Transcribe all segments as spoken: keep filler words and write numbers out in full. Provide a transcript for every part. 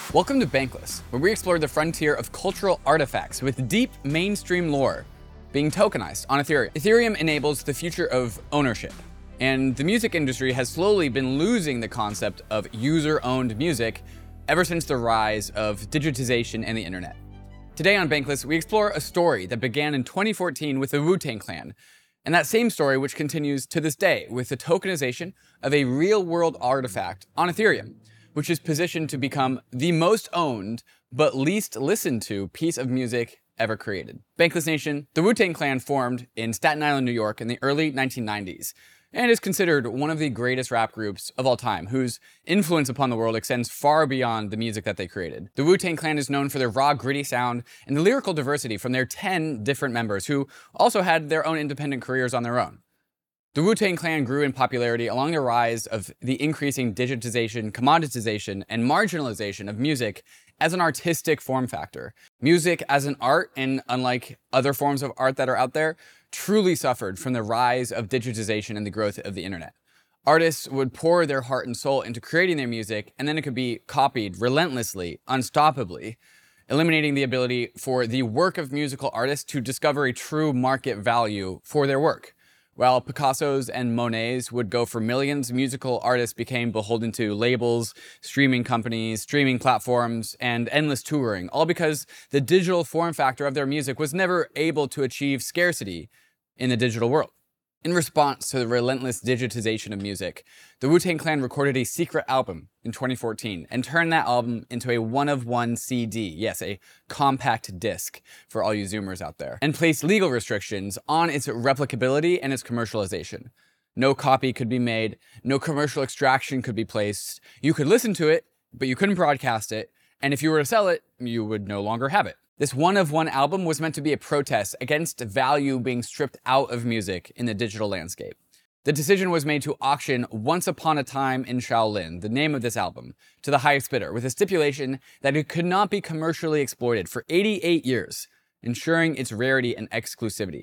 Welcome to Bankless, where we explore the frontier of cultural artifacts with deep mainstream lore being tokenized on Ethereum. Ethereum enables the future of ownership, and the music industry has slowly been losing the concept of user-owned music ever since the rise of digitization and the internet. Today on Bankless, we explore a story that began in twenty fourteen with the Wu-Tang Clan, and that same story which continues to this day with the tokenization of a real-world artifact on Ethereum, which is positioned to become the most owned but least listened to piece of music ever created. Bankless Nation, the Wu-Tang Clan formed in Staten Island, New York in the early nineteen nineties, and is considered one of the greatest rap groups of all time, whose influence upon the world extends far beyond the music that they created. The Wu-Tang Clan is known for their raw, gritty sound and the lyrical diversity from their ten different members, who also had their own independent careers on their own. The Wu-Tang Clan grew in popularity along the rise of the increasing digitization, commoditization, and marginalization of music as an artistic form factor. Music as an art, and unlike other forms of art that are out there, truly suffered from the rise of digitization and the growth of the internet. Artists would pour their heart and soul into creating their music, and then it could be copied relentlessly, unstoppably, eliminating the ability for the work of musical artists to discover a true market value for their work. While Picassos and Monets would go for millions, musical artists became beholden to labels, streaming companies, streaming platforms, and endless touring, all because the digital form factor of their music was never able to achieve scarcity in the digital world. In response to the relentless digitization of music, the Wu-Tang Clan recorded a secret album in twenty fourteen and turned that album into a one-of-one C D, yes, a compact disc for all you Zoomers out there, and placed legal restrictions on its replicability and its commercialization. No copy could be made, no commercial extraction could be placed. You could listen to it, but you couldn't broadcast it, and if you were to sell it, you would no longer have it. This one-of-one album was meant to be a protest against value being stripped out of music in the digital landscape. The decision was made to auction Once Upon a Time in Shaolin, the name of this album, to the highest bidder, with a stipulation that it could not be commercially exploited for eighty-eight years, ensuring its rarity and exclusivity.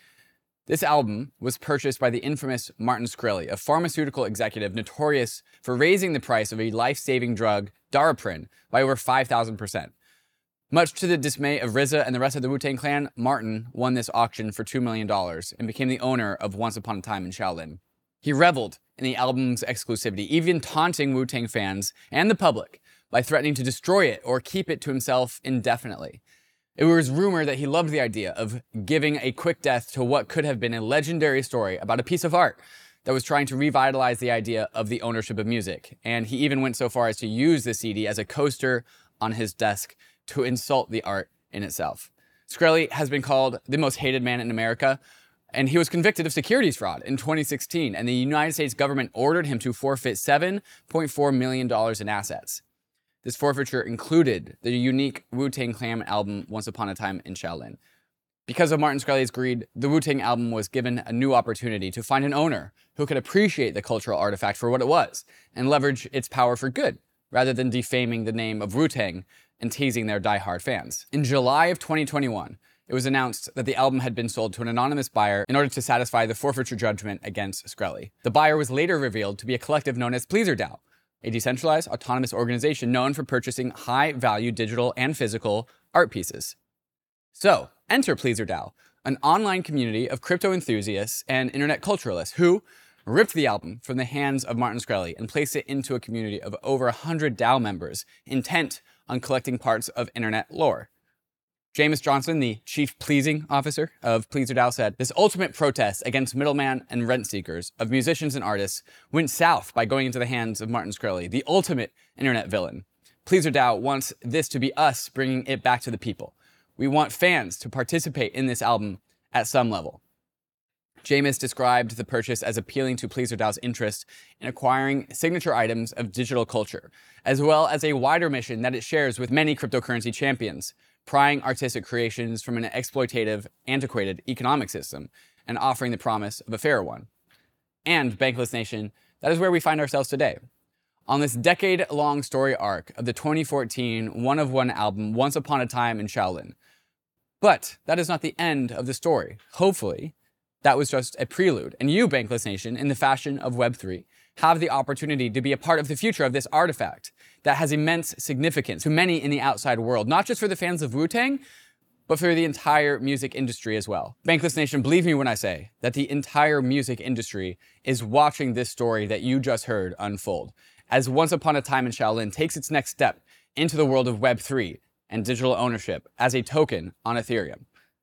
This album was purchased by the infamous Martin Shkreli, a pharmaceutical executive notorious for raising the price of a life-saving drug, Daraprim, by over five thousand percent. Much to the dismay of R Z A and the rest of the Wu-Tang Clan, Martin won this auction for two million dollars and became the owner of Once Upon a Time in Shaolin. He reveled in the album's exclusivity, even taunting Wu-Tang fans and the public by threatening to destroy it or keep it to himself indefinitely. It was rumored that he loved the idea of giving a quick death to what could have been a legendary story about a piece of art that was trying to revitalize the idea of the ownership of music, and he even went so far as to use the C D as a coaster on his desk to insult the art in itself. Shkreli has been called the most hated man in America, and he was convicted of securities fraud in twenty sixteen, and the United States government ordered him to forfeit seven point four million dollars in assets. This forfeiture included the unique Wu-Tang Clan album Once Upon a Time in Shaolin. Because of Martin Shkreli's greed, the Wu-Tang album was given a new opportunity to find an owner who could appreciate the cultural artifact for what it was and leverage its power for good, rather than defaming the name of Wu-Tang and teasing their die-hard fans. In July of twenty twenty-one, it was announced that the album had been sold to an anonymous buyer in order to satisfy the forfeiture judgment against Shkreli. The buyer was later revealed to be a collective known as PleasrDAO, a decentralized autonomous organization known for purchasing high-value digital and physical art pieces. So, enter PleasrDAO, an online community of crypto enthusiasts and internet culturalists who ripped the album from the hands of Martin Shkreli and placed it into a community of over one hundred DAO members intent on collecting parts of internet lore. Jameis Johnson, the chief pleasing officer of PleasrDAO, said, "This ultimate protest against middlemen and rent seekers of musicians and artists went south by going into the hands of Martin Shkreli, the ultimate internet villain. PleasrDAO wants this to be us bringing it back to the people. We want fans to participate in this album at some level." Jameis described the purchase as appealing to PleasrDAO's interest in acquiring signature items of digital culture, as well as a wider mission that it shares with many cryptocurrency champions, prying artistic creations from an exploitative, antiquated economic system and offering the promise of a fairer one. And, Bankless Nation, that is where we find ourselves today. On this decade-long story arc of the twenty fourteen one-of-one album Once Upon a Time in Shaolin. But that is not the end of the story. Hopefully, that was just a prelude. And you, Bankless Nation, in the fashion of Web three, have the opportunity to be a part of the future of this artifact that has immense significance to many in the outside world, not just for the fans of Wu-Tang, but for the entire music industry as well. Bankless Nation, believe me when I say that the entire music industry is watching this story that you just heard unfold, as Once Upon a Time in Shaolin takes its next step into the world of Web three and digital ownership as a token on Ethereum.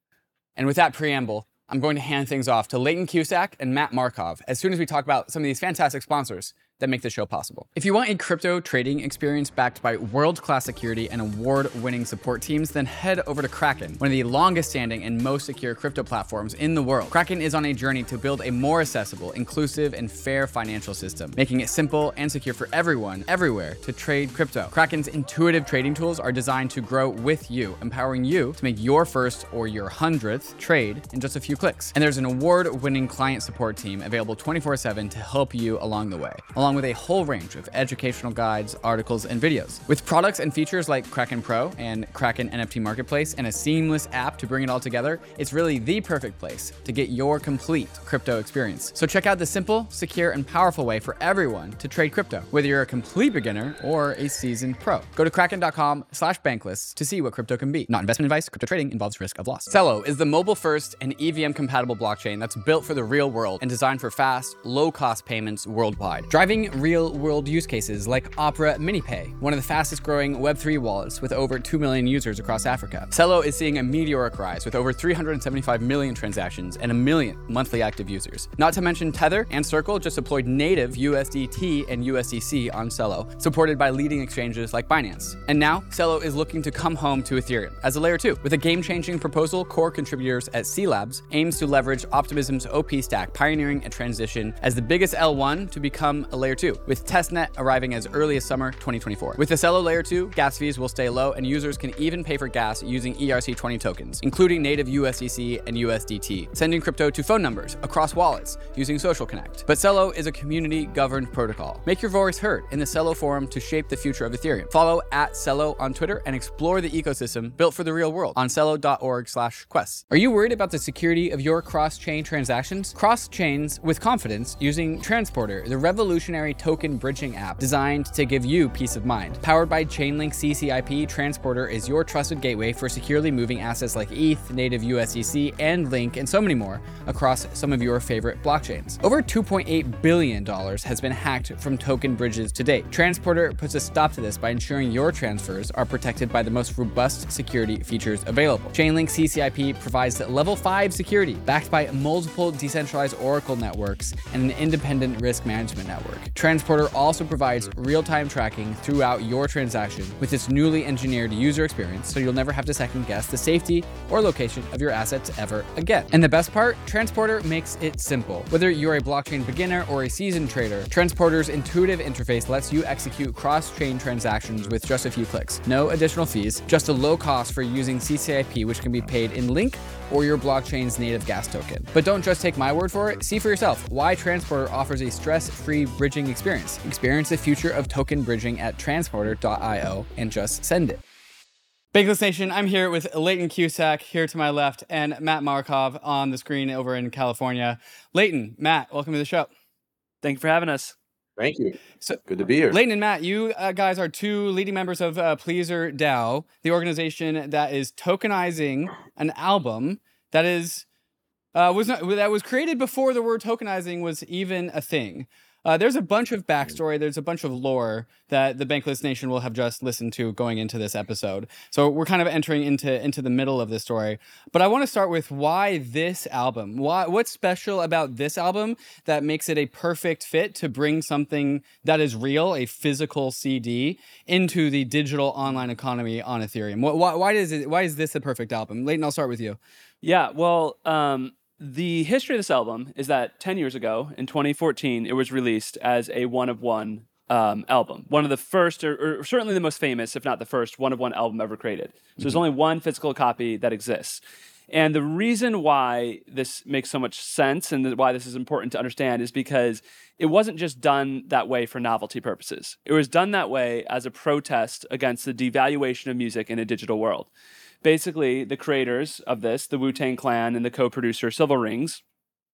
And with that preamble, I'm going to hand things off to Leighton Cusack and Matt Markov as soon as we talk about some of these fantastic sponsors that make the show possible. If you want a crypto trading experience backed by world-class security and award-winning support teams, then head over to Kraken, one of the longest-standing and most secure crypto platforms in the world. Kraken is on a journey to build a more accessible, inclusive, and fair financial system, making it simple and secure for everyone, everywhere, to trade crypto. Kraken's intuitive trading tools are designed to grow with you, empowering you to make your first or your hundredth trade in just a few clicks. And there's an award-winning client support team available twenty-four seven to help you along the way, along with a whole range of educational guides, articles, and videos. With products and features like Kraken Pro and Kraken N F T Marketplace and a seamless app to bring it all together, it's really the perfect place to get your complete crypto experience. So check out the simple, secure, and powerful way for everyone to trade crypto, whether you're a complete beginner or a seasoned pro. Go to kraken.com slash bankless to see what crypto can be. Not investment advice, crypto trading involves risk of loss. Celo is the mobile-first and E V M-compatible blockchain that's built for the real world and designed for fast, low-cost payments worldwide, driving real-world use cases like Opera MiniPay, one of the fastest-growing Web three wallets with over two million users across Africa. Celo is seeing a meteoric rise with over three hundred seventy-five million transactions and a million monthly active users. Not to mention Tether and Circle just deployed native U S D T and U S D C on Celo, supported by leading exchanges like Binance. And now, Celo is looking to come home to Ethereum as a layer two. With a game-changing proposal, core contributors at C Labs aims to leverage Optimism's O P stack, pioneering a transition as the biggest L one to become a layer two, with testnet arriving as early as summer twenty twenty-four. With the Celo layer two, gas fees will stay low and users can even pay for gas using E R C twenty tokens, including native U S D C and U S D T, sending crypto to phone numbers across wallets using Social Connect. But Celo is a community-governed protocol. Make your voice heard in the Celo forum to shape the future of Ethereum. Follow at Celo on Twitter and explore the ecosystem built for the real world on celo.org slash quests. Are you worried about the security of your cross-chain transactions? Cross chains with confidence using Transporter, the revolutionary token bridging app designed to give you peace of mind. Powered by Chainlink C C I P, Transporter is your trusted gateway for securely moving assets like E T H, native U S D C, and Link, and so many more across some of your favorite blockchains. Over two point eight billion dollars has been hacked from token bridges to date. Transporter puts a stop to this by ensuring your transfers are protected by the most robust security features available. Chainlink C C I P provides level five security, backed by multiple decentralized Oracle networks and an independent risk management network. Transporter also provides real-time tracking throughout your transaction with its newly engineered user experience, so you'll never have to second guess the safety or location of your assets ever again. And the best part, Transporter makes it simple. Whether you're a blockchain beginner or a seasoned trader, Transporter's intuitive interface lets you execute cross-chain transactions with just a few clicks. No additional fees, just a low cost for using C C I P, which can be paid in Link or your blockchain's native gas token. But don't just take my word for it. See for yourself why Transporter offers a stress-free bridging experience. Experience the future of token bridging at transporter dot i o and just send it. Bankless Nation, I'm here with Leighton Cusack here to my left and Matt Markov on the screen over in California. Leighton, Matt, welcome to the show. Thank you for having us. Thank you. So, good to be here. Leighton and Matt, you uh, guys are two leading members of uh, Pleaser DAO, the organization that is tokenizing an album that is uh, was not that was created before the word tokenizing was even a thing. Uh, there's a bunch of backstory, there's a bunch of lore that the Bankless Nation will have just listened to going into this episode. So we're kind of entering into, into the middle of this story. But I want to start with why this album? Why, what's special about this album that makes it a perfect fit to bring something that is real, a physical C D, into the digital online economy on Ethereum? Why, why, does it, why is this a perfect album? Leighton, I'll start with you. Yeah, well... Um... The history of this album is that ten years ago, in twenty fourteen, it was released as a one-of-one um, album. One of the first, or, or certainly the most famous, if not the first, one-of-one album ever created. So mm-hmm. There's only one physical copy that exists. And the reason why this makes so much sense and why this is important to understand is because it wasn't just done that way for novelty purposes. It was done that way as a protest against the devaluation of music in a digital world. Basically, the creators of this, the Wu-Tang Clan and the co-producer Silver Rings,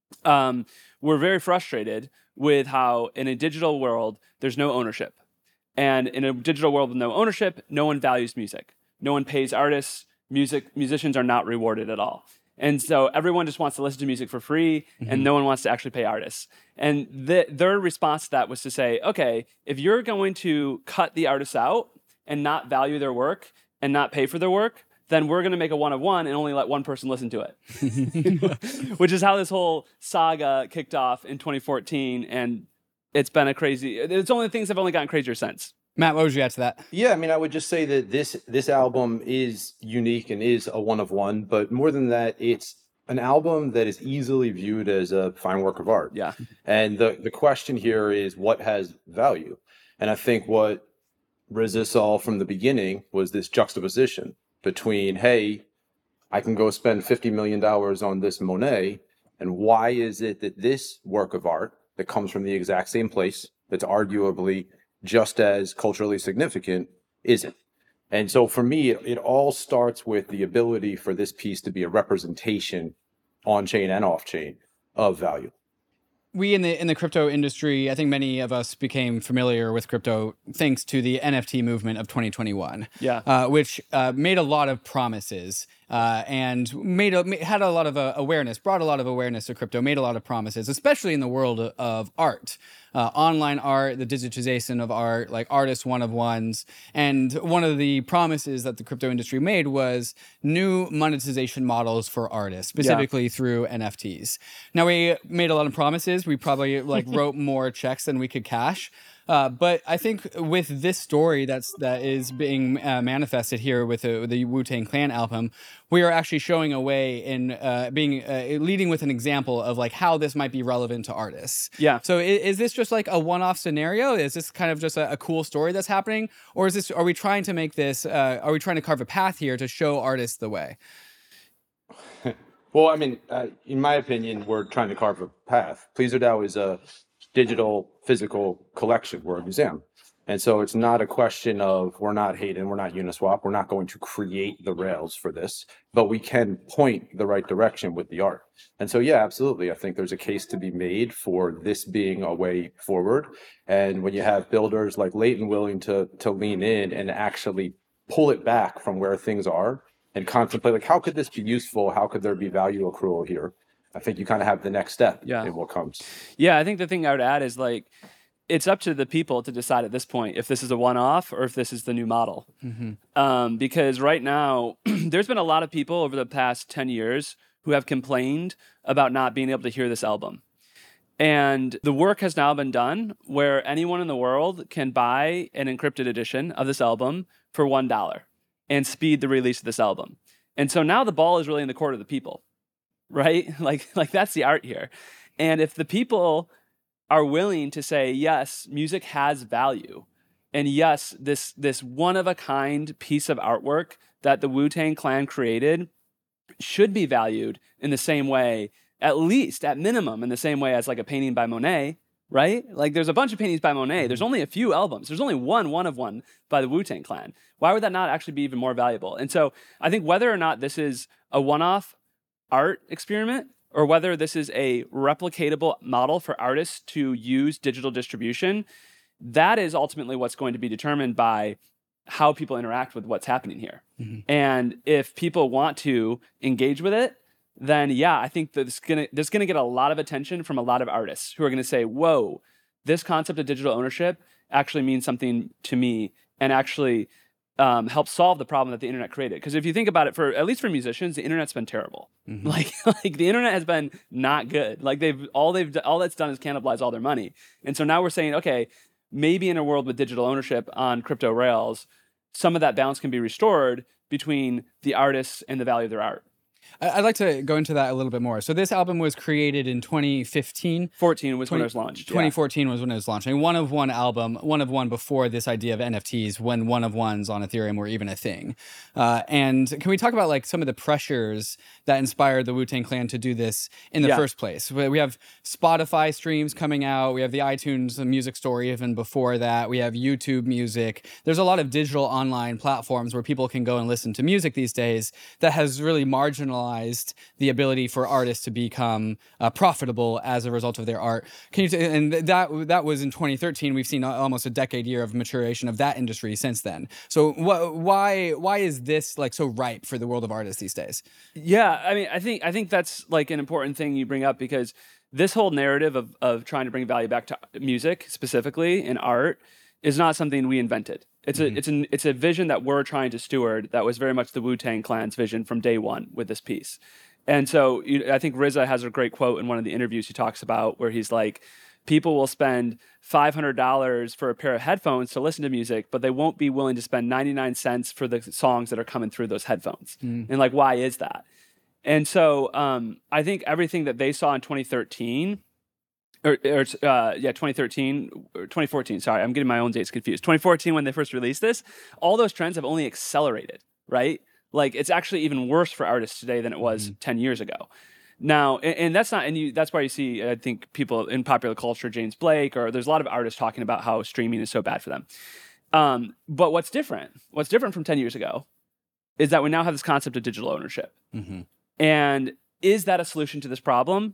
um, were very frustrated with how in a digital world, there's no ownership. And in a digital world with no ownership, no one values music. No one pays artists. Music musicians are not rewarded at all. And so everyone just wants to listen to music for free, mm-hmm. and no one wants to actually pay artists. And the, their response to that was to say, okay, if you're going to cut the artists out and not value their work and not pay for their work, then we're going to make a one of one and only let one person listen to it. Which is how this whole saga kicked off in twenty fourteen. And it's been a crazy, it's only things have only gotten crazier since. Matt, what would you add to that? Yeah, I mean, I would just say that this this album is unique and is a one of one, but more than that, it's an album that is easily viewed as a fine work of art. Yeah. And the, the question here is what has value? And I think what R Z A saw from the beginning was this juxtaposition between, hey, I can go spend fifty million dollars on this Monet, and why is it that this work of art that comes from the exact same place, that's arguably just as culturally significant, isn't? And so for me, it, it all starts with the ability for this piece to be a representation on-chain and off-chain of value. We in the in the crypto industry, I think many of us became familiar with crypto thanks to the N F T movement of twenty twenty-one, yeah, uh, which uh, made a lot of promises uh, and made a, had a lot of uh, awareness, brought a lot of awareness to crypto, made a lot of promises, especially in the world of, of art, uh, online art, the digitization of art, like artist one-of-ones. And one of the promises that the crypto industry made was new monetization models for artists, specifically yeah. through N F Ts. Now, we made a lot of promises. We probably like wrote more checks than we could cash. Uh, but I think with this story that's that is being uh, manifested here with the, the Wu-Tang Clan album, we are actually showing a way in uh, being uh, leading with an example of like how this might be relevant to artists. Yeah. So is, is this just like a one-off scenario? Is this kind of just a, a cool story that's happening, or is this? Are we trying to make this? Uh, are we trying to carve a path here to show artists the way? Well, I mean, uh, in my opinion, we're trying to carve a path. Pleaser DAO is a digital physical collection. We're a museum. And so it's not a question of we're not Hayden, we're not Uniswap, we're not going to create the rails for this, but we can point the right direction with the art. And so, yeah, absolutely. I think there's a case to be made for this being a way forward. And when you have builders like Leighton willing to to lean in and actually pull it back from where things are and contemplate, like, how could this be useful? How could there be value accrual here? I think you kind of have the next step yeah. in what comes. Yeah, I think the thing I would add is like, it's up to the people to decide at this point if this is a one-off or if this is the new model. Mm-hmm. Um, because right now, there's been a lot of people over the past ten years who have complained about not being able to hear this album. And the work has now been done where anyone in the world can buy an encrypted edition of this album for one dollar and speed the release of this album. And so now the ball is really in the court of the people, right? Like, like that's the art here. And if the people are willing to say, yes, music has value, and yes, this this one-of-a-kind piece of artwork that the Wu-Tang Clan created should be valued in the same way, at least, at minimum, in the same way as like a painting by Monet, right? Like there's a bunch of paintings by Monet. There's only a few albums. There's only one one-of-one by the Wu-Tang Clan. Why would that not actually be even more valuable? And so I think whether or not this is a one-off art experiment, or whether this is a replicatable model for artists to use digital distribution, that is ultimately what's going to be determined by how people interact with what's happening here. Mm-hmm. And if people want to engage with it, then yeah, I think that it's gonna, there's going to get a lot of attention from a lot of artists who are going to say, whoa, this concept of digital ownership actually means something to me and actually Um, help solve the problem that the internet created. Because if you think about it, for at least for musicians, the internet's been terrible. Mm-hmm. Like, like the internet has been not good. Like they've all they've all that's done is cannibalize all their money. And so now we're saying, okay, maybe in a world with digital ownership on crypto rails, some of that balance can be restored between the artists and the value of their art. I'd like to go into that a little bit more. So this album was created in twenty fifteen. fourteen was twenty, when it was launched. twenty fourteen yeah. was when it was launched. I mean, one of one album, one of one before this idea of N F Ts, when one of ones on Ethereum were even a thing. Uh, and can we talk about like some of the pressures that inspired the Wu-Tang Clan to do this in the yeah. first place? We have Spotify streams coming out. We have the iTunes Music Store even before that. We have YouTube Music. There's a lot of digital online platforms where people can go and listen to music these days that has really marginalized marginalized the ability for artists to become uh, profitable as a result of their art. Can you? T- and that that was in twenty thirteen. We've seen almost a decade year of maturation of that industry since then. So wh- why why is this like so ripe for the world of artists these days? Yeah, I mean, I think I think that's like an important thing you bring up, because this whole narrative of of trying to bring value back to music specifically and art is not something we invented. It's Mm-hmm. a it's an it's a vision that we're trying to steward. That was very much the Wu-Tang Clan's vision from day one with this piece. And so you, I think R Z A has a great quote in one of the interviews he talks about where he's like, people will spend five hundred dollars for a pair of headphones to listen to music, but they won't be willing to spend ninety-nine cents for the songs that are coming through those headphones. Mm. And like, why is that? And so um, I think everything that they saw in twenty thirteen, or, or uh, yeah, twenty thirteen, or twenty fourteen, sorry, I'm getting my own dates confused. twenty fourteen, when they first released this, all those trends have only accelerated, right? Like, it's actually even worse for artists today than it was mm. ten years ago. Now, and, and that's not, and you, that's why you see, I think, people in popular culture, James Blake, or there's a lot of artists talking about how streaming is so bad for them. Um, but what's different, what's different from ten years ago is that we now have this concept of digital ownership. Mm-hmm. And is that a solution to this problem?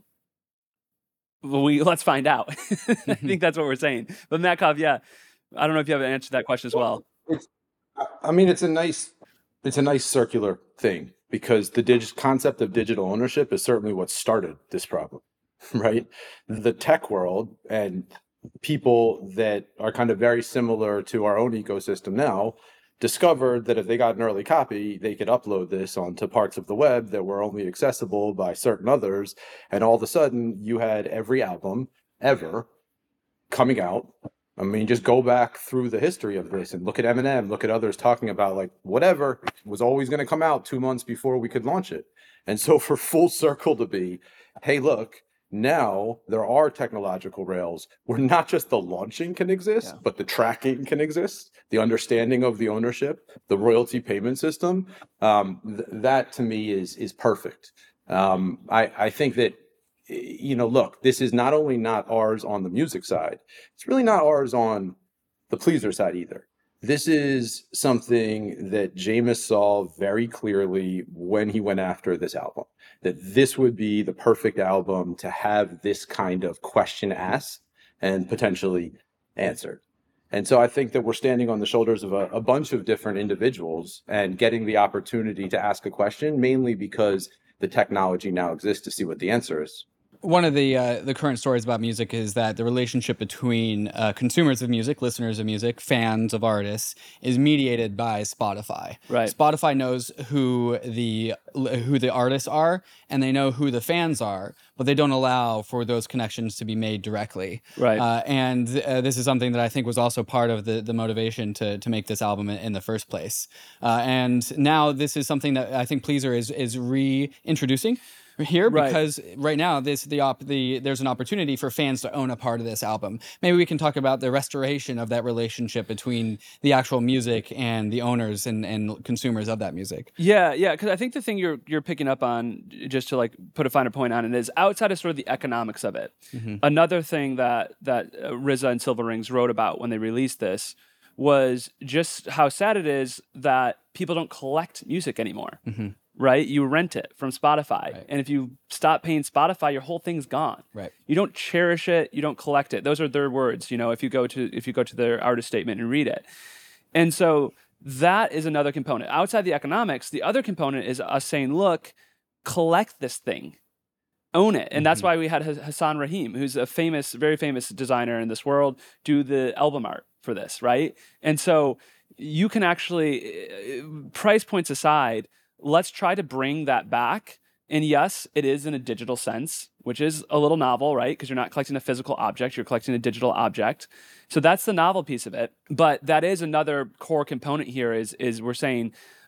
Well, we let's find out. I think that's what we're saying. But Matkov, yeah, I don't know if you have an answer to that question as well. It's, I mean, it's a nice, it's a nice circular thing, because the dig- concept of digital ownership is certainly what started this problem, right? The tech world and people that are kind of very similar to our own ecosystem now discovered that if they got an early copy, they could upload this onto parts of the web that were only accessible by certain others. And all of a sudden, you had every album ever coming out. I mean, just go back through the history of this and look at Eminem, look at others talking about like whatever was always going to come out two months before we could launch it. And so for full circle to be, hey, look, now there are technological rails where not just the launching can exist, yeah. but the tracking can exist, the understanding of the ownership, the royalty payment system. Um, th- that to me is is perfect. Um, I, I think that, you know, look, this is not only not ours on the music side, it's really not ours on the pleaser side either. This is something that Jameis saw very clearly when he went after this album, that this would be the perfect album to have this kind of question asked and potentially answered. And so I think that we're standing on the shoulders of a, a bunch of different individuals and getting the opportunity to ask a question, mainly because the technology now exists to see what the answer is. One of the uh, the current stories about music is that the relationship between uh, consumers of music, listeners of music, fans of artists, is mediated by Spotify. Right. Spotify knows who the who the artists are, and they know who the fans are, but they don't allow for those connections to be made directly. Right. Uh, and uh, this is something that I think was also part of the the motivation to to make this album in, in the first place. Uh, and now this is something that I think Pleaser is is reintroducing here, right. because right now this the op the there's an opportunity for fans to own a part of this album. Maybe we can talk about the restoration of that relationship between the actual music and the owners and, and consumers of that music. Yeah, yeah, because I think the thing you're you're picking up on, just to like put a finer point on it, is outside of sort of the economics of it. Mm-hmm. Another thing that that uh, R Z A and Silver Rings wrote about when they released this was just how sad it is that people don't collect music anymore. Mm-hmm. Right? You rent it from Spotify. Right. And if you stop paying Spotify, your whole thing's gone. Right. You don't cherish it, you don't collect it. Those are their words, you know, if you go to if you go to their artist statement and read it. And so that is another component. Outside the economics, the other component is us saying, look, collect this thing. Own it. And mm-hmm. that's why we had Hassan Rahim, who's a famous, very famous designer in this world, do the album art for this, right? And so you can actually, price points aside, let's try to bring that back. And yes, it is in a digital sense, which is a little novel, right? Because you're not collecting a physical object, you're collecting a digital object. So that's the novel piece of it. But that is another core component here is, is we're saying,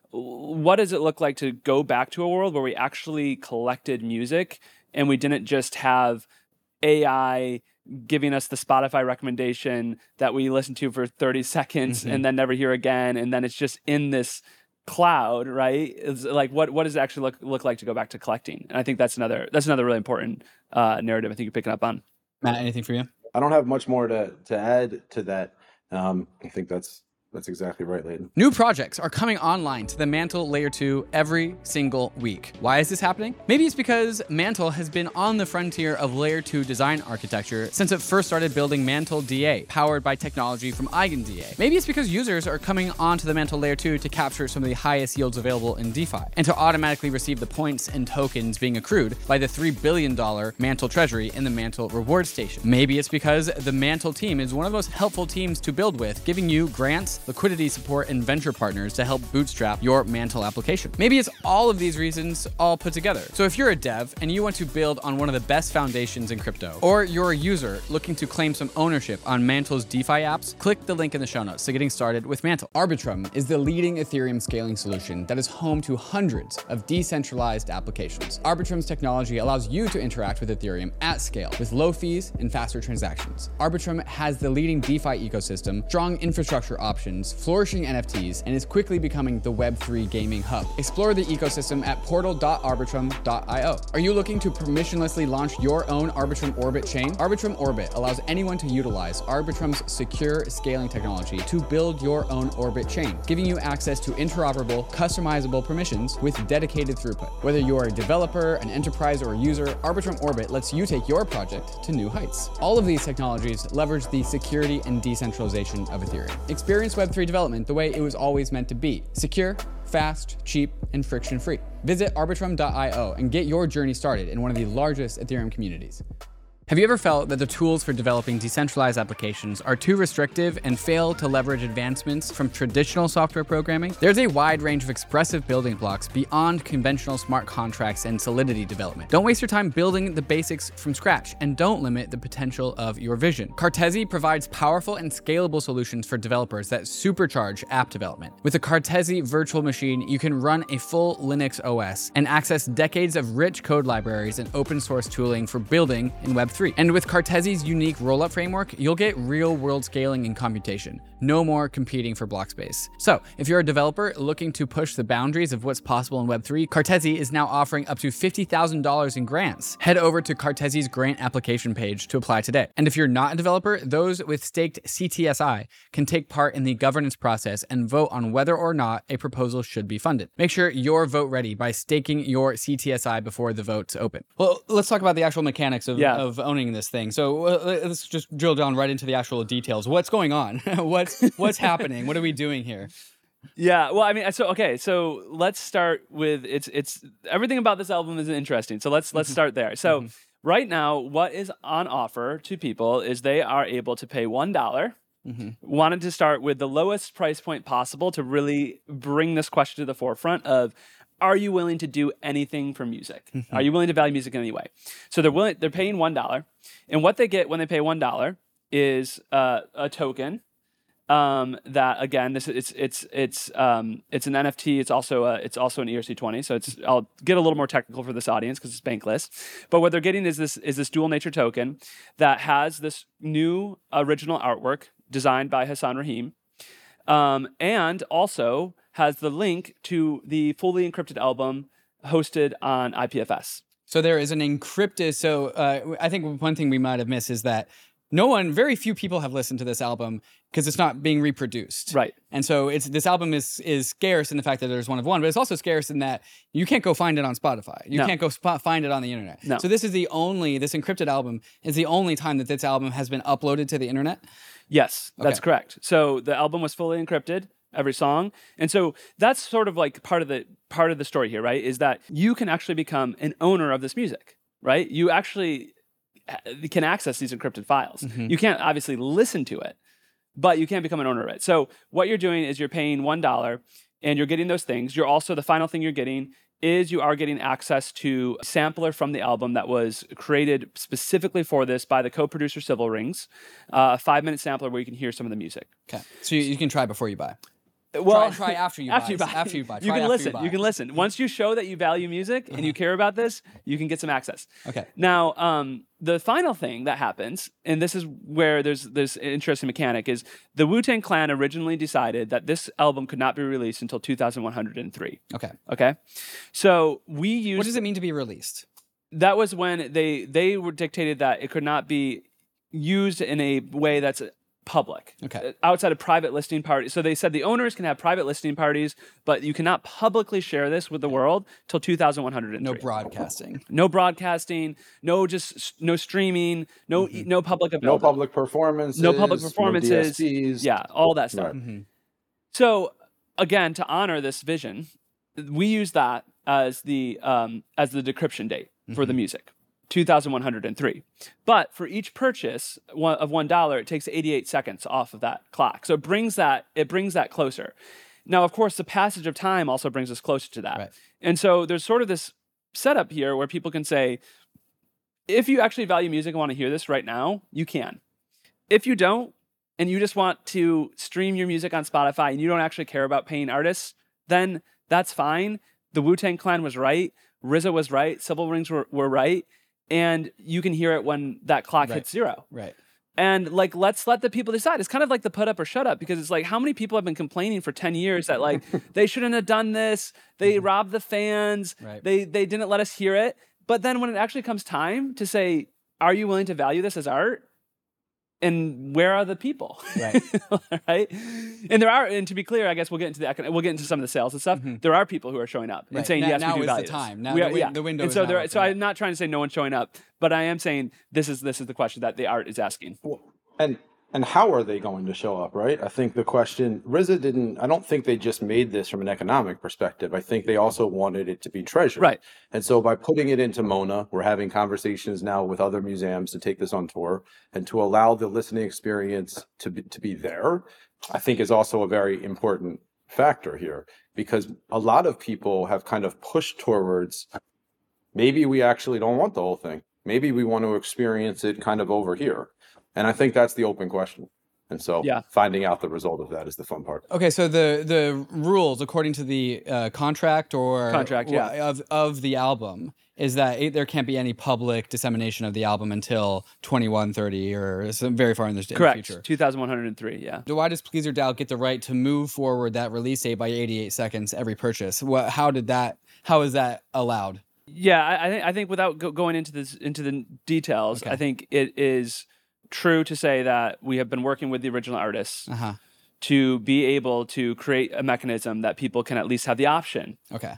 what does it look like to go back to a world where we actually collected music and we didn't just have A I giving us the Spotify recommendation that we listen to for thirty seconds mm-hmm. and then never hear again. And then it's just in this cloud, right? It's like what what does it actually look look like to go back to collecting? And I think that's another that's another really important uh, narrative I think you're picking up on. Matt, anything for you? I don't have much more to to add to that. Um, I think that's That's exactly right, Leighton. New projects are coming online to the Mantle Layer two every single week. Why is this happening? Maybe it's because Mantle has been on the frontier of Layer two design architecture since it first started building Mantle D A, powered by technology from EigenDA. Maybe it's because users are coming onto the Mantle Layer two to capture some of the highest yields available in DeFi, and to automatically receive the points and tokens being accrued by the three billion dollars Mantle treasury in the Mantle reward station. Maybe it's because the Mantle team is one of the most helpful teams to build with, giving you grants, liquidity support, and venture partners to help bootstrap your Mantle application. Maybe it's all of these reasons all put together. So if you're a dev and you want to build on one of the best foundations in crypto, or you're a user looking to claim some ownership on Mantle's DeFi apps, click the link in the show notes to getting started with Mantle. Arbitrum is the leading Ethereum scaling solution that is home to hundreds of decentralized applications. Arbitrum's technology allows you to interact with Ethereum at scale with low fees and faster transactions. Arbitrum has the leading DeFi ecosystem, strong infrastructure options, flourishing N F Ts, and is quickly becoming the Web three gaming hub. Explore the ecosystem at portal dot arbitrum dot io. Are you looking to permissionlessly launch your own Arbitrum Orbit chain? Arbitrum Orbit allows anyone to utilize Arbitrum's secure scaling technology to build your own Orbit chain, giving you access to interoperable, customizable permissions with dedicated throughput. Whether you're a developer, an enterprise, or a user, Arbitrum Orbit lets you take your project to new heights. All of these technologies leverage the security and decentralization of Ethereum. Experience Web three development the way it was always meant to be: secure, fast, cheap, and friction-free. Visit arbitrum dot io and get your journey started in one of the largest Ethereum communities. Have you ever felt that the tools for developing decentralized applications are too restrictive and fail to leverage advancements from traditional software programming? There's a wide range of expressive building blocks beyond conventional smart contracts and Solidity development. Don't waste your time building the basics from scratch, and don't limit the potential of your vision. Cartesi provides powerful and scalable solutions for developers that supercharge app development. With a Cartesi virtual machine, you can run a full Linux O S and access decades of rich code libraries and open source tooling for building in Web three. And with Cartesi's unique rollup framework, you'll get real-world scaling and computation. No more competing for block space. So, if you're a developer looking to push the boundaries of what's possible in Web three, Cartesi is now offering up to fifty thousand dollars in grants. Head over to Cartesi's grant application page to apply today. And if you're not a developer, those with staked C T S I can take part in the governance process and vote on whether or not a proposal should be funded. Make sure you're vote ready by staking your C T S I before the votes open. Well, let's talk about the actual mechanics of, yeah. of owning this thing. So uh, let's just drill down right into the actual details. What's going on? what's what's happening? What are we doing here? Yeah, well, I mean, so okay, so let's start with it's it's everything about this album is interesting. So let's let's start there. So mm-hmm. right now, what is on offer to people is they are able to pay one dollar. Mm-hmm. Wanted to start with the lowest price point possible to really bring this question to the forefront of, are you willing to do anything for music? Mm-hmm. Are you willing to value music in any way? So they're willing. They're paying one dollar, and what they get when they pay one dollar is uh, a token. Um, that again, this it's it's it's um, it's an N F T. It's also a, it's also an E R C twenty. So it's I'll get a little more technical for this audience because it's bankless. But what they're getting is this is this dual nature token that has this new original artwork designed by Hassan Rahim, um, and also has the link to the fully encrypted album hosted on I P F S. So there is an encrypted. So uh, I think one thing we might have missed is that no one, very few people have listened to this album because it's not being reproduced. Right. And so it's this album is is scarce in the fact that there's one of one, but it's also scarce in that you can't go find it on Spotify. You no. can't go sp- find it on the internet. No. So this is the only, this encrypted album is the only time that this album has been uploaded to the internet? Yes, that's okay. correct. So the album was fully encrypted, every song. And so that's sort of like part of the part of the story here, right? Is that you can actually become an owner of this music, right? You actually can access these encrypted files. Mm-hmm. You can't obviously listen to it, but you can become an owner of it. So what you're doing is you're paying one dollar and you're getting those things. You're also, the final thing you're getting is you are getting access to a sampler from the album that was created specifically for this by the co-producer Civil Rings, uh, a five-minute sampler where you can hear some of the music. Okay, so you, you can try before you buy. Well, try, try after you after buy. You buy. After you buy. You try can listen. You, you can listen. Once you show that you value music and you care about this, you can get some access. Okay. Now, um, the final thing that happens, and this is where there's this interesting mechanic, is the Wu-Tang Clan originally decided that this album could not be released until two thousand one hundred three. Okay. Okay. So we used. What does it mean to be released? That was when they they were dictated that it could not be used in a way that's public. Okay. Uh, Outside of private listing parties. So they said the owners can have private listing parties, but you cannot publicly share this with the world till two thousand one hundred three. No broadcasting. No broadcasting, no just no streaming, no mm-hmm. no public No availability. public performances. No public performances. No D S Ps. Yeah, all that stuff. Right. Mm-hmm. So again, to honor this vision, we use that as the um, as the decryption date for mm-hmm. the music. two thousand one hundred three. But for each purchase of one dollar, it takes eighty-eight seconds off of that clock. So it brings that it brings that closer. Now, of course, the passage of time also brings us closer to that. Right. And so there's sort of this setup here where people can say, if you actually value music and want to hear this right now, you can. If you don't, and you just want to stream your music on Spotify and you don't actually care about paying artists, then that's fine. The Wu-Tang Clan was right. R Z A was right. Civil Rings were, were right. And you can hear it when that clock Right. hits zero. Right. And like, let's let the people decide. It's kind of like the put up or shut up, because it's like, how many people have been complaining for ten years that like, they shouldn't have done this. They robbed the fans. Right. They, they didn't let us hear it. But then when it actually comes time to say, are you willing to value this as art? And where are the people? Right. Right. And there are, and to be clear, I guess we'll get into the econ- we'll get into some of the sales and stuff. Mm-hmm. There are people who are showing up and Right. saying, Now- yes, now we do is the value this. time. Now We the are- win- yeah. the window And is so now there, open, so yeah. I'm not trying to say no one's showing up, but I am saying this is this is the question that the art is asking. And and how are they going to show up, right? I think the question, R Z A didn't, I don't think they just made this from an economic perspective. I think they also wanted it to be treasured. Right. And so by putting it into Mona, we're having conversations now with other museums to take this on tour and to allow the listening experience to be, to be there, I think is also a very important factor here, because a lot of people have kind of pushed towards, maybe we actually don't want the whole thing. Maybe we want to experience it kind of over here. And I think that's the open question. And so Yeah. finding out the result of that is the fun part. Okay, so the the rules according to the uh, contract or Contract, yeah. of of the album is that it, there can't be any public dissemination of the album until twenty-one thirty or some very far in the, in the Correct. future. two thousand one hundred three. Yeah. So why does Pleaser DAO get the right to move forward that release date by eighty-eight seconds every purchase? What? How did that? How is that allowed? Yeah. I, I think I think without go- going into this into the details, Okay. I think it is true to say that we have been working with the original artists Uh huh. to be able to create a mechanism that people can at least have the option Okay.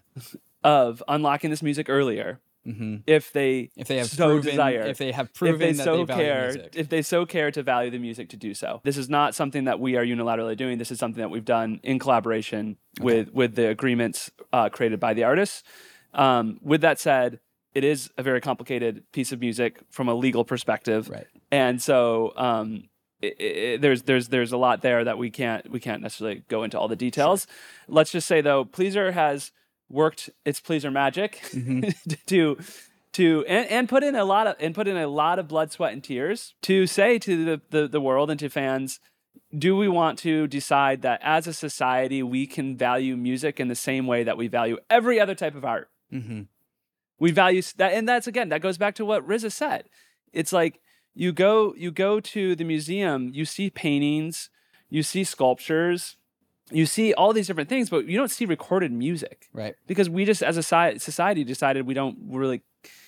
of unlocking this music earlier Mm-hmm. if they If they have so proven, desire, if they have proven if they that so they value care, music. if they so care to value the music to do so. This is not something that we are unilaterally doing. This is something that we've done in collaboration with with the agreements uh, created by the artists. Um, with that said, it is a very complicated piece of music from a legal perspective, Right. and so um, it, it, there's there's there's a lot there that we can't we can't necessarily go into all the details. Let's just say though, Pleaser has worked its Pleaser magic Mm-hmm. to to and, and put in a lot of and put in a lot of blood, sweat, and tears to say to the, the the world and to fans, do we want to decide that as a society we can value music in the same way that we value every other type of art? Mm-hmm. We value that, and that's again that goes back to what R Z A said. It's like you go you go to the museum, you see paintings, you see sculptures, you see all these different things, but you don't see recorded music Right. because we just as a sci- society decided we don't really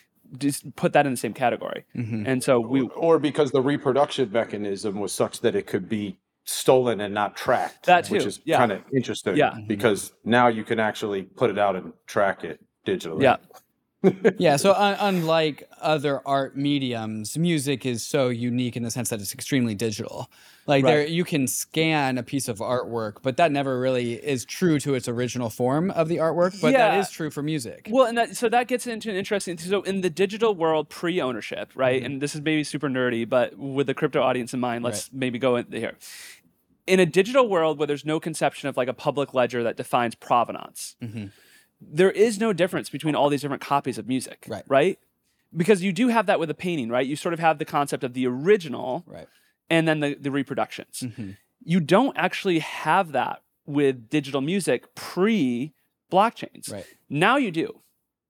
just put that in the same category, Mm-hmm. and so we Or because the reproduction mechanism was such that it could be stolen and not tracked. That Which too, is yeah. kind of interesting. Yeah. Because now you can actually put it out and track it digitally. yeah. Yeah, so un- unlike other art mediums, music is so unique in the sense that it's extremely digital. Like there, Right. you can scan a piece of artwork, but that never really is true to its original form of the artwork. But that Yeah. is true for music. Well, and that, so that gets into an interesting. So in the digital world, pre-ownership, right? Mm-hmm. And this is maybe super nerdy, but with the crypto audience in mind, let's maybe go in here. In a digital world where there's no conception of like a public ledger that defines provenance, Mm-hmm. there is no difference between all these different copies of music, Right. right? Because you do have that with a painting, right? You sort of have the concept of the original Right. and then the, the reproductions. Mm-hmm. You don't actually have that with digital music pre-blockchains. Right. Now you do.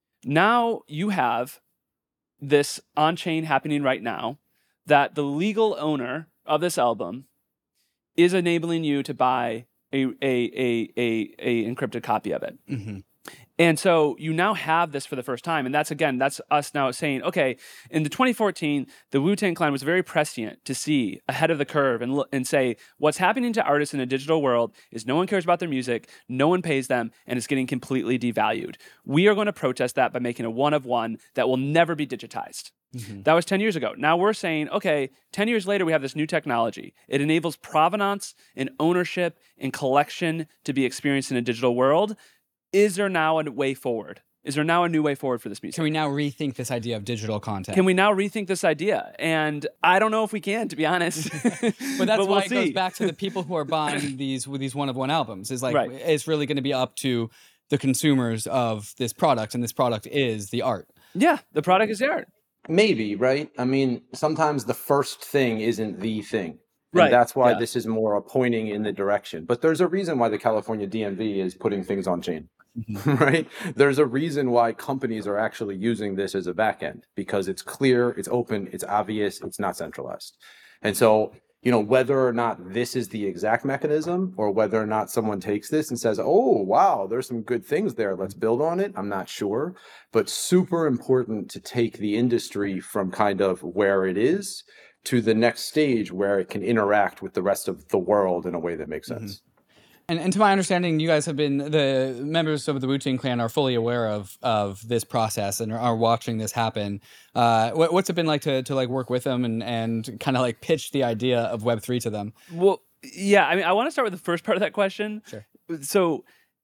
Now you have this on-chain happening right now that the legal owner of this album is enabling you to buy a a a a, a encrypted copy of it. Mm-hmm. And so you now have this for the first time. And that's, again, that's us now saying, okay, in the twenty fourteen, the Wu-Tang Clan was very prescient to see ahead of the curve and, look, and say, what's happening to artists in a digital world is no one cares about their music, no one pays them, and it's getting completely devalued. We are going to protest that by making a one of one that will never be digitized. Mm-hmm. That was ten years ago. Now we're saying, okay, ten years later, we have this new technology. It enables provenance and ownership and collection to be experienced in a digital world. Is there now a way forward? Is there now a new way forward for this music? Can we now rethink this idea of digital content? Can we now rethink this idea? And I don't know if we can, to be honest. But that's but why we'll it see. goes back to the people who are buying these with these one-of-one albums. Is like, right. It's really going to be up to the consumers of this product, and this product is the art. Yeah, the product is the art. Maybe, right? I mean, sometimes the first thing isn't the thing. And Right. that's why yeah. this is more a pointing in the direction. But there's a reason why the California D M V is putting things on chain, mm-hmm. right? There's a reason why companies are actually using this as a backend, because it's clear, it's open, it's obvious, it's not centralized. And so, you know, whether or not this is the exact mechanism or whether or not someone takes this and says, oh, wow, there's some good things there, let's build on it, I'm not sure. But super important to take the industry from kind of where it is to the next stage where it can interact with the rest of the world in a way that makes sense. Mm-hmm. And, and to my understanding, you guys have been, the members of the Wu-Tang Clan are fully aware of of this process and are, are watching this happen. Uh, what, what's it been like to to like work with them and, and kind of like pitch the idea of Web three to them? Well, yeah, I mean, I want to start with the first part of that question. Sure. So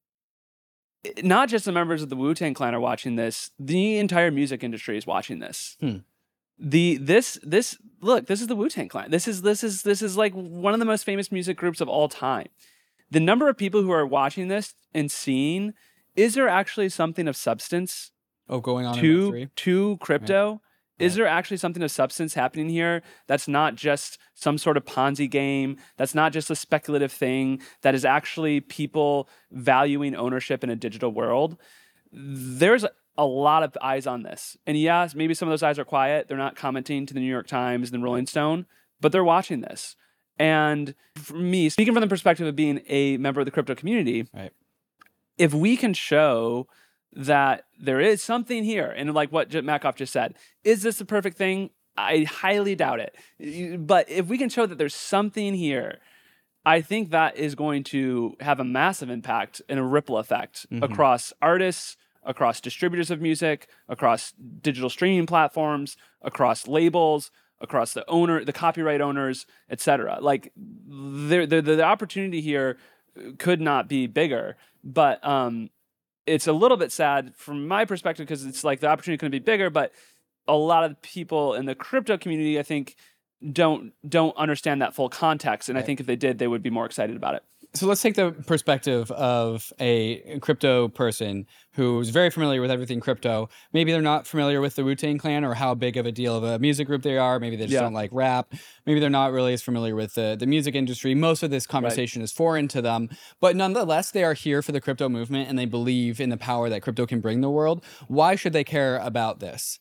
not just the members of the Wu-Tang Clan are watching this, the entire music industry is watching this. Hmm. The this this look, this is the Wu-Tang Clan. This is this is this is like one of the most famous music groups of all time. The number of people who are watching this and seeing, is there actually something of substance oh, going on to in Web three? to crypto? Right. Is Right. there actually something of substance happening here that's not just some sort of Ponzi game, that's not just a speculative thing, that is actually people valuing ownership in a digital world? There's a lot of eyes on this. And yes, maybe some of those eyes are quiet. They're not commenting to the New York Times and the Rolling Stone, but they're watching this. And for me, speaking from the perspective of being a member of the crypto community, Right. if we can show that there is something here, and like what Makoff just said, is this the perfect thing? I highly doubt it. But if we can show that there's something here, I think that is going to have a massive impact and a ripple effect mm-hmm. across artists, across distributors of music, across digital streaming platforms, across labels, across the owner, the copyright owners, et cetera. Like the, the the opportunity here could not be bigger. But um, it's a little bit sad from my perspective because it's like the opportunity couldn't be bigger. But a lot of people in the crypto community, I think, don't don't understand that full context. And right. I think if they did, they would be more excited about it. So let's take the perspective of a crypto person who's very familiar with everything crypto. Maybe they're not familiar with the Wu-Tang Clan or how big of a deal of a music group they are. Maybe they just yeah. don't like rap. Maybe they're not really as familiar with the, the music industry. Most of this conversation right. is foreign to them. But nonetheless, they are here for the crypto movement and they believe in the power that crypto can bring the world. Why should they care about this?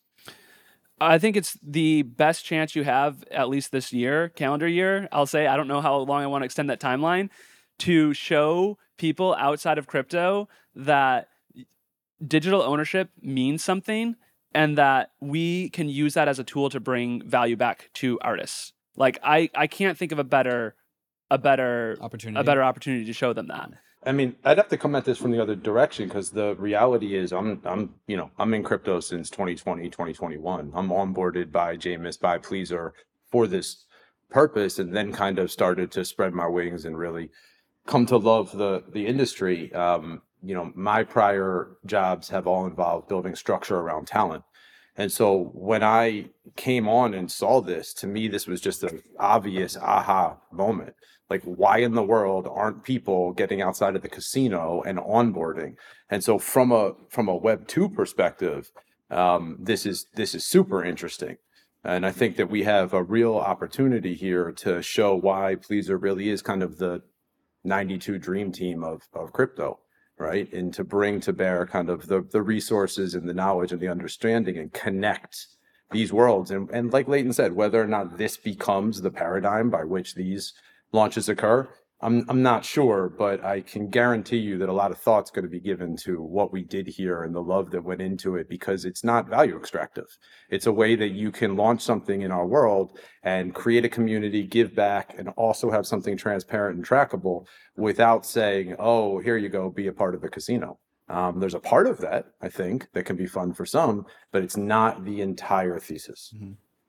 I think it's the best chance you have, at least this year, calendar year, I'll say. I don't know how long I want to extend that timeline, to show people outside of crypto that digital ownership means something and that we can use that as a tool to bring value back to artists. Like I, I can't think of a better a better opportunity. a better opportunity to show them that. I mean, I'd have to come at this from the other direction because the reality is I'm I'm you know, I'm in crypto since twenty twenty, twenty twenty-one. I'm onboarded by Jameis, by Pleaser for this purpose, and then kind of started to spread my wings and really come to love the the industry. Um, you know, my prior jobs have all involved building structure around talent. And so when I came on and saw this, to me, this was just an obvious aha moment. Like, why in the world aren't people getting outside of the casino and onboarding? And so from a from a Web two perspective, um, this is this is super interesting. And I think that we have a real opportunity here to show why Pleaser really is kind of the ninety-two dream team of, of crypto, right? And to bring to bear kind of the, the resources and the knowledge and the understanding and connect these worlds. And, and like Leighton said, whether or not this becomes the paradigm by which these launches occur, I'm I'm not sure, but I can guarantee you that a lot of thought's going to be given to what we did here and the love that went into it, because it's not value extractive. It's a way that you can launch something in our world and create a community, give back, and also have something transparent and trackable without saying, "Oh, here you go, be a part of the casino." Um, there's a part of that, I think, that can be fun for some, but it's not the entire thesis. Mm-hmm.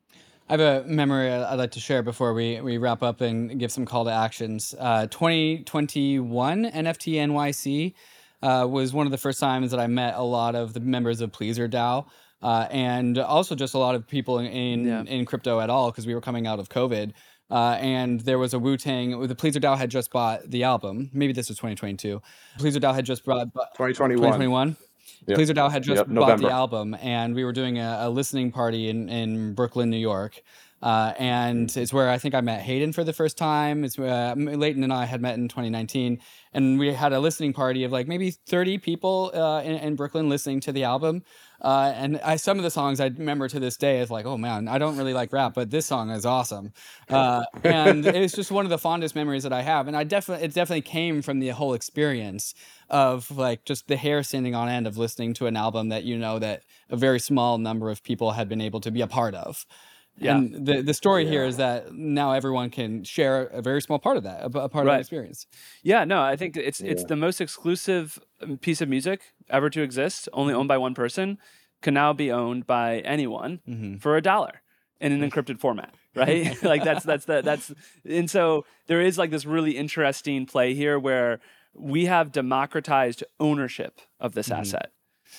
I have a memory I'd like to share before we, we wrap up and give some call to actions. Uh, twenty twenty-one N F T N Y C uh, was one of the first times that I met a lot of the members of Pleaser DAO, uh, and also just a lot of people in in, Yeah. in crypto at all, because we were coming out of COVID. Uh, and there was a Wu-Tang, the Pleaser DAO had just bought the album. Maybe this was twenty twenty-two. Pleaser DAO had just bought, bought twenty twenty-one. twenty twenty-one. Yep. Pleaser DAO had just Yep, bought November. the album, and we were doing a, a listening party in, in Brooklyn, New York. Uh, and it's where I think I met Hayden for the first time. It's uh, Leighton and I had met in twenty nineteen, and we had a listening party of like maybe thirty people uh, in, in Brooklyn listening to the album. Uh, and I, some of the songs I remember to this day is like, oh man, I don't really like rap, but this song is awesome. Uh, and it's just one of the fondest memories that I have. And I definitely, it definitely came from the whole experience of like just the hair standing on end of listening to an album that, you know, that a very small number of people had been able to be a part of. Yeah. And the, the story Yeah. here is that now everyone can share a very small part of that, a, a part of Right. the experience. Yeah, no, I think it's it's Yeah. the most exclusive um, piece of music ever to exist, only owned by one person, can now be owned by anyone Mm-hmm. for a dollar in an encrypted format, right? Like that's that's the that's and so there is like this really interesting play here where we have democratized ownership of this Mhm. asset.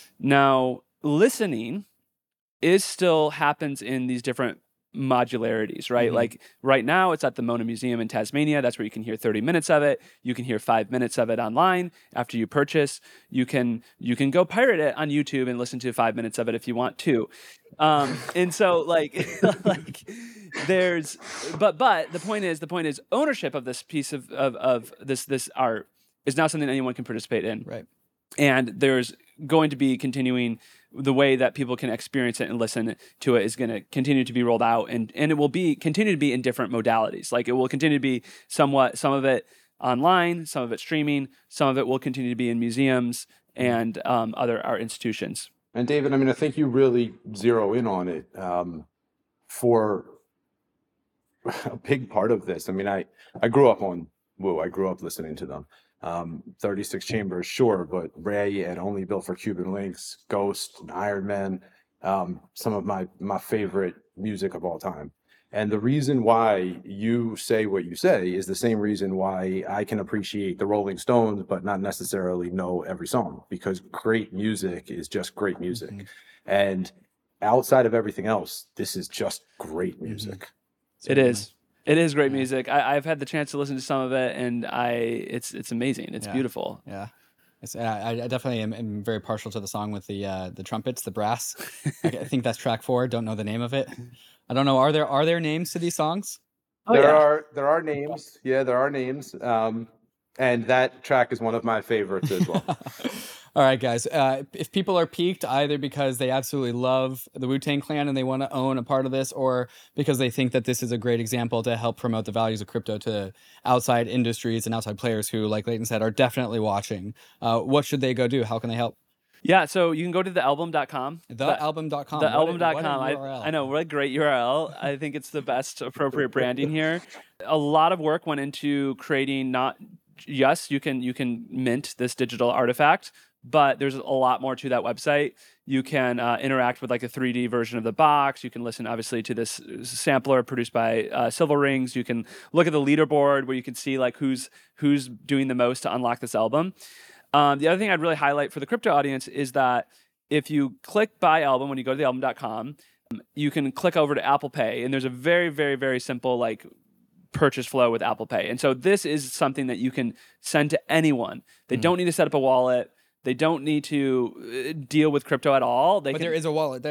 Now, listening is still happens in these different modularities, right? Mhm. Like right now it's at the Mona Museum in Tasmania. That's where you can hear thirty minutes of it. You can hear five minutes of it online after you purchase. You can you can go pirate it on YouTube and listen to five minutes of it if you want to. Um, and so like like there's but but the point is the point is ownership of this piece of of, of this this art is not something anyone can participate in. Right. And there's going to be continuing the way that people can experience it and listen to it is going to continue to be rolled out, and and it will be continue to be in different modalities. Like it will continue to be somewhat some of it online, some of it streaming, some of it will continue to be in museums and um, other art institutions. And David, I mean, I think you really zero in on it um, for a big part of this. I mean, I, I grew up on Wu. I grew up listening to them. Um, thirty-six Chambers, sure, but Ray and Only Built for Cuban Links, Ghost, and Iron Man, um, some of my my favorite music of all time. And the reason why you say what you say is the same reason why I can appreciate the Rolling Stones, but not necessarily know every song, because great music is just great music. Mhm. And outside of everything else, this is just great music. It is. It is great Yeah. music. I, I've had the chance to listen to some of it, and I it's it's amazing. It's Yeah. beautiful. Yeah. It's, I, I definitely am, am very partial to the song with the uh, the trumpets, the brass. I, I think that's track four. Don't know the name of it. I don't know. Are there are there names to these songs? Oh, there yeah. are there are names. Yeah, there are names. Um, and that track is one of my favorites as well. All right, guys. Uh, if people are piqued either because they absolutely love the Wu-Tang Clan and they want to own a part of this, or because they think that this is a great example to help promote the values of crypto to outside industries and outside players who, like Leighton said, are definitely watching, uh, what should they go do? How can they help? Yeah, so you can go to the album dot com. the album dot com. The What a- album dot what a com. I, U R L. I know, what a great U R L. I think it's the best appropriate branding here. A lot of work went into creating not yes, you can you can mint this digital artifact, but there's a lot more to that website. You can uh, interact with like a three D version of the box. You can listen, obviously, to this sampler produced by uh, Silver Rings. You can look at the leaderboard where you can see like who's who's doing the most to unlock this album. Um, the other thing I'd really highlight for the crypto audience is that if you click buy album when you go to the album dot com, you can click over to Apple Pay, and there's a very, very, very simple like purchase flow with Apple Pay. And so this is something that you can send to anyone. They Mm. don't need to set up a wallet. They don't need to uh, deal with crypto at all. They But can, there is a wallet there.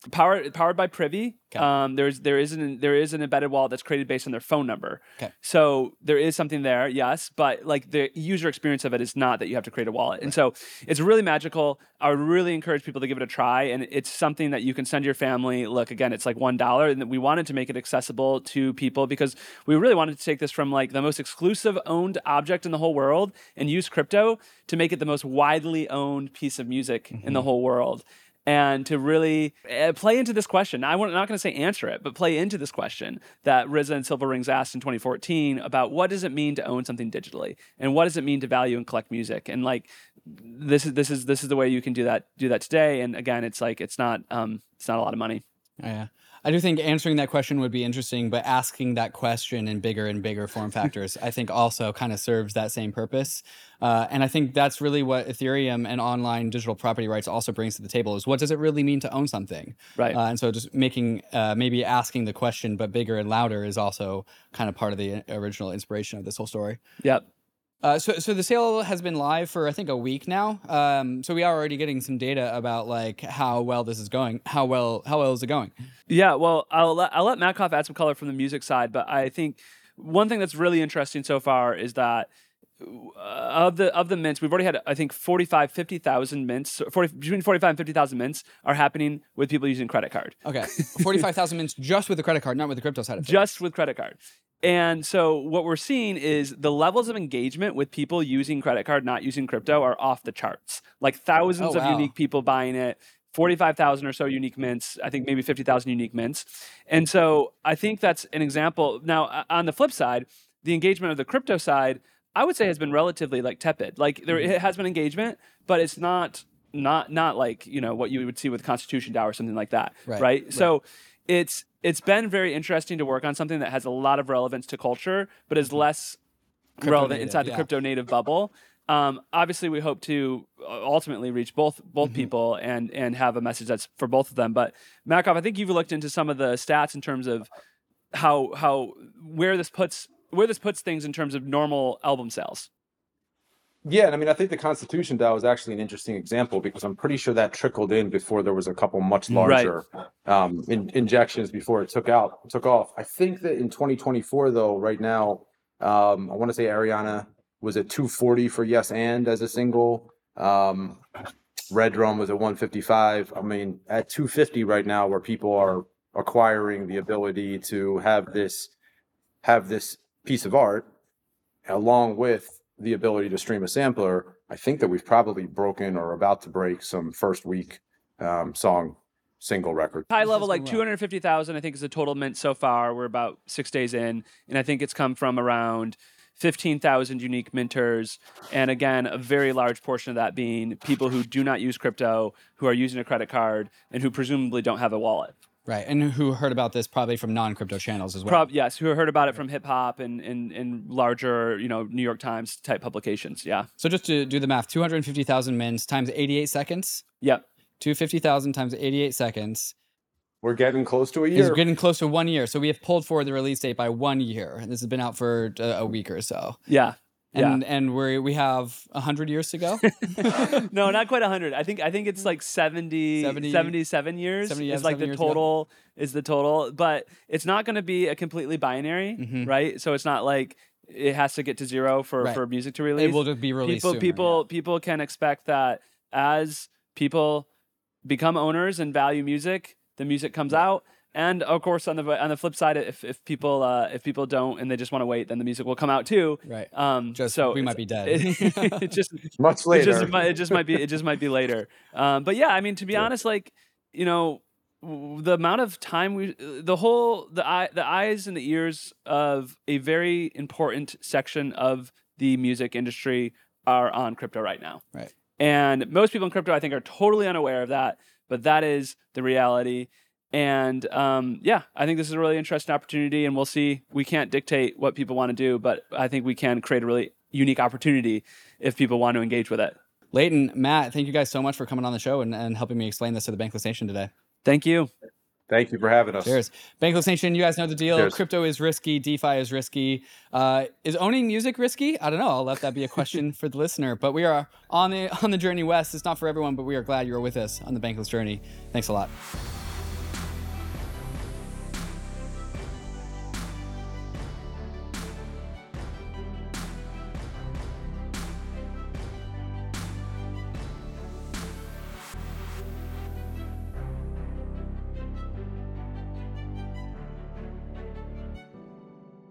Powered powered by Privy. Okay. Um, there's there is an there is an embedded wallet that's created based on their phone number. Okay. So there is something there, yes, but like the user experience of it is not that you have to create a wallet. And so it's really magical. I would really encourage people to give it a try, and it's something that you can send your family. Look, again, it's like one dollar, and we wanted to make it accessible to people because we really wanted to take this from like the most exclusive owned object in the whole world and use crypto to make it the most widely owned piece of music mm-hmm. in the whole world. And to really uh, play into this question. I'm not going to say answer it, but play into this question that R Z A and Silver Rings asked in twenty fourteen about what does it mean to own something digitally, and what does it mean to value and collect music, and like this is this is this is the way you can do that do that today. And again, it's like it's not um, it's not a lot of money. Oh, yeah. I do think answering that question would be interesting, but asking that question in bigger and bigger form factors, I think also kind of serves that same purpose. Uh, and I think that's really what Ethereum and online digital property rights also brings to the table is what does it really mean to own something? Right. Uh, and so just making, uh, maybe asking the question, but bigger and louder is also kind of part of the original inspiration of this whole story. Yep. Uh, so, so the sale has been live for I think a week now. Um, so we are already getting some data about like how well this is going. How well, how well is it going? Yeah, well, I'll let, I'll let Matkoff add some color from the music side, but I think one thing that's really interesting so far is that uh, of the of the mints, we've already had I think forty-five, fifty thousand mints, forty, between forty-five and fifty thousand mints are happening with people using credit card. Okay, forty-five thousand mints just with the credit card, not with the crypto side of things. Just with credit card. And so what we're seeing is the levels of engagement with people using credit card, not using crypto, are off the charts. Like thousands oh, of wow. unique people buying it, forty-five thousand or so unique mints, I think maybe fifty thousand unique mints. And so I think that's an example. Now, on the flip side, the engagement of the crypto side, I would say has been relatively like tepid. Like there it has been engagement, but it's not not not like, you know, what you would see with Constitution DAO or something like that, right? right? right. So it's it's been very interesting to work on something that has a lot of relevance to culture, but is less crypto relevant native, inside the yeah. crypto native bubble. Um, obviously, we hope to ultimately reach both both mm-hmm. people and and have a message that's for both of them. But Matkoff, I think you've looked into some of the stats in terms of how how where this puts where this puts things in terms of normal album sales. Yeah, and I mean, I think the Constitution DAO is actually an interesting example because I'm pretty sure that trickled in before there was a couple much larger right. um, in, injections before it took out took off. I think that in twenty twenty-four, though, right now, um, I want to say Ariana was at two forty for Yes and as a single. Um, Red Drum was at one fifty-five. I mean, at two fifty right now, where people are acquiring the ability to have this have this piece of art along with the ability to stream a sampler, I think that we've probably broken or about to break some first week um, song single record. High level, like two hundred fifty thousand, I think is the total mint so far. We're about six days in, and I think it's come from around fifteen thousand unique minters. And again, a very large portion of that being people who do not use crypto, who are using a credit card, and who presumably don't have a wallet. Right, and who heard about this probably from non-crypto channels as well. Prob- yes, who heard about it from hip hop and, and and larger, you know, New York Times type publications. Yeah. So just to do the math, two hundred fifty thousand mints times eighty-eight seconds. Yep. two hundred fifty thousand times eighty-eight seconds. We're getting close to a year. It's getting close to one year. So we have pulled forward the release date by one year. This has been out for a week or so. Yeah. And yeah. and we we have one hundred years to go. No, not quite one hundred. I think I think it's like seventy, seventy seventy-seven years seventy, yeah, is like the total is the total, but it's not going to be a completely binary, mm-hmm. right? So it's not like it has to get to zero for, right. for music to release. It will just be released People sooner, people yeah. people can expect that as people become owners and value music, the music comes out. And of course, on the on the flip side, if if people uh, if people don't and they just want to wait, then the music will come out too. Right. Um, just so we might be dead. It, it just much later. It just, might, it just might be. It just might be later. Um, but yeah, I mean, to be yeah. honest, like you know, the amount of time we, the whole the eye, the eyes and the ears of a very important section of the music industry are on crypto right now. Right. And most people in crypto, I think, are totally unaware of that. But that is the reality. And um, yeah, I think this is a really interesting opportunity, and we'll see. We can't dictate what people want to do, but I think we can create a really unique opportunity if people want to engage with it. Leighton, Matt, thank you guys so much for coming on the show and, and helping me explain this to the Bankless Nation today. Thank you. Thank you for having us. Cheers. Bankless Nation, you guys know the deal. Cheers. Crypto is risky. DeFi is risky. Uh, is owning music risky? I don't know. I'll let that be a question for the listener. But we are on the on the journey west. It's not for everyone, but we are glad you're with us on the Bankless journey. Thanks a lot.